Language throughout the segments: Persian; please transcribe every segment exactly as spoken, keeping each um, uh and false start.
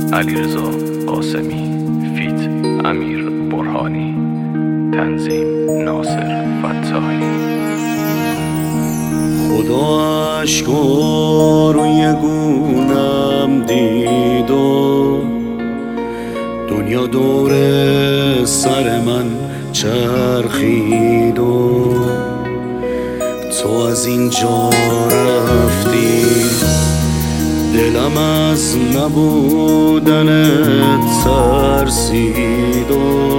علیرضا قاسمی، فیت امیر برهانی، تنظیم ناصر فتاحی. خدا اشکا روی گونم دید و دنیا دور سر من چرخید و تو از اینجا رفتی، دلم از نبودنت ترسید و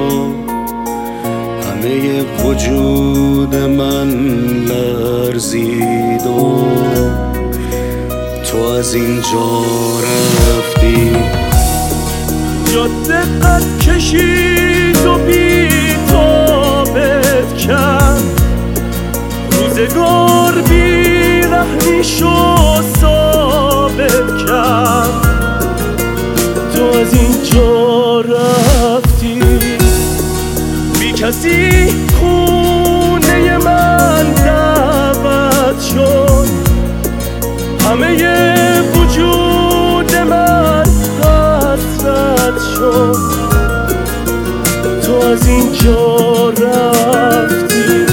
همه وجود من لرزید و تو از اینجا رفتی. جاده قد کشید و بی تابت کرد، روزگار بی رحمیشو ثابت کرد. تو از اینجا رفتی، بی کسی خونه من دعوت شد، همه وجود من حسرت شد. تو از اینجا رفتی.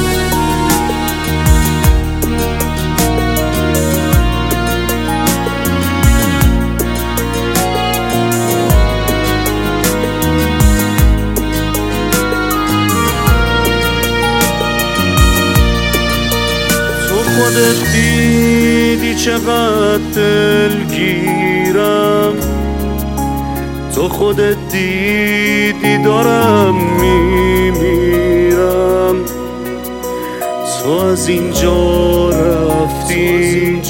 خودت دیدی چقدر دلگیرم، تو خودت دیدی دارم میمیرم. تو از اینجا رفتی،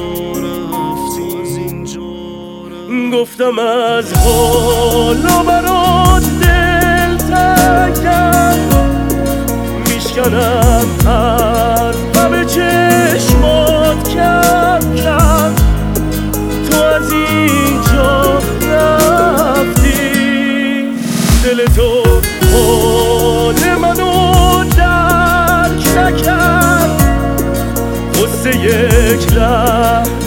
گفتم از حالا برات دل تنگم، میشکنم حرفم چشمات کم کم. تو از اینجا رفتی، دل تو حال منو درک نکرد، غصه یک لحظه